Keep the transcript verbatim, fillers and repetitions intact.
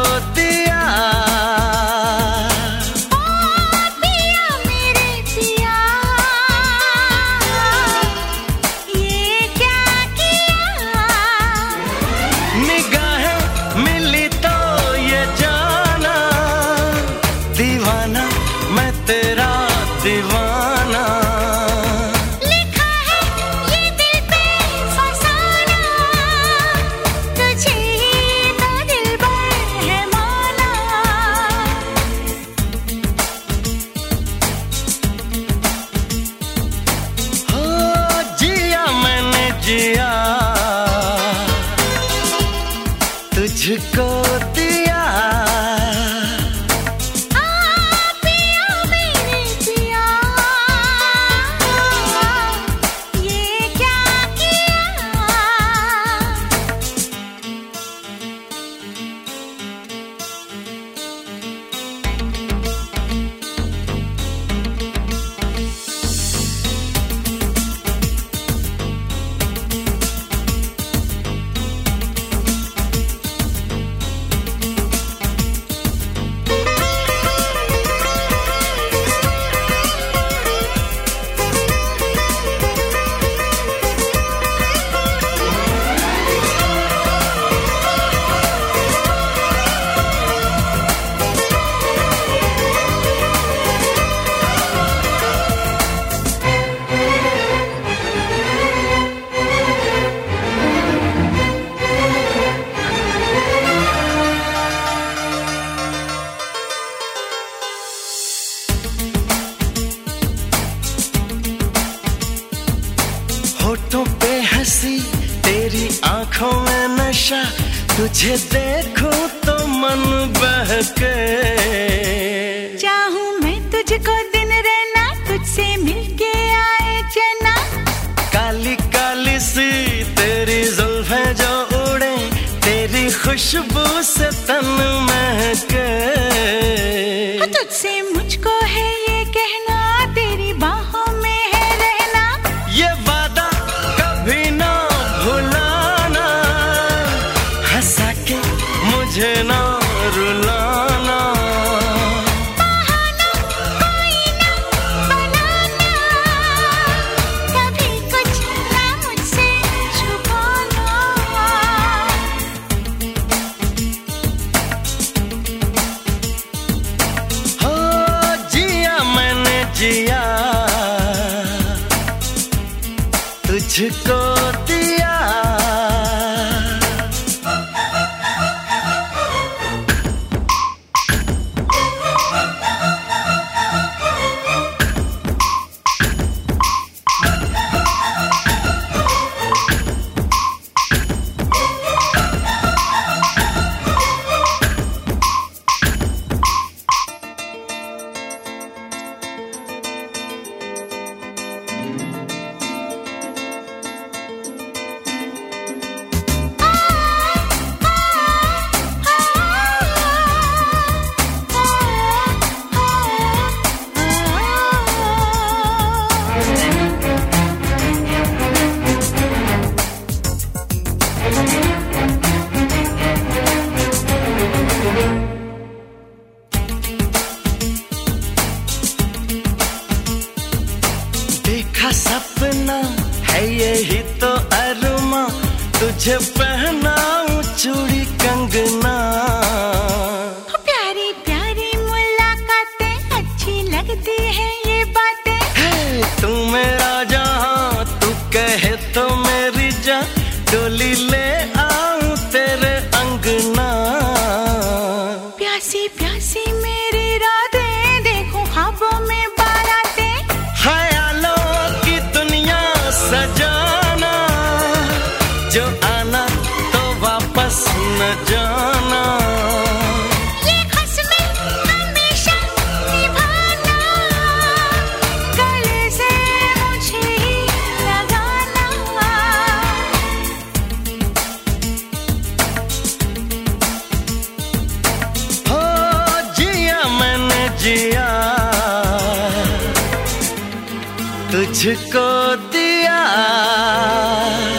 दिया। ओ पिया मेरे पिया, ये क्या किया। निगाहें मिली तो ये जाना, दीवाना मैं तेरा दीवाना। लिखा है ये दिल पे फसाना, तुझे ही तो दिलबर है माना। हो जिया मैंने जिया, तुझको दिया। आ पिया मेरे पिया, ये क्या किया। होठों पे हंसी तेरी आंखों में नशा, तुझे देखूं तो मन बहके। चाहूं मैं तुझको दिन रहना, तुझसे मिलके आए चना। काली काली सी तेरी जुल्फें जो उड़े, तेरी खुशबू से तन महके। तुझसे मुझको है ये कहना, तेरी बाहों में है रहना। ये वादा कभी ना भुलाना, हंसा के मुझे ना रुलाना। बहाना कोई ना बनाना, कभी कुछ ना मुझसे छुपाना। हो जिया मैंने जिया, तुझको दिया। देखा सपना है यही तो अरमा, तुझे पहनाऊं चूड़ी कंगना। प्यारी प्यारी मुलाकातें अच्छी लगती है ये बातें। हे तू मेरा जहां, तू कहे तो मेरी जान, डोली ले आऊं तेरे अंगना। प्यासी प्यासी मेरी रातें, देखूं ख्वाबों में बारातें। ख्यालों की दुनिया सजाना, जो आना तो वापस न जाना। ये ख़स्में हमेशा निभाना, गले से मुझे ही लगाना। हो जिया मैंने जिया, तुझको दिया।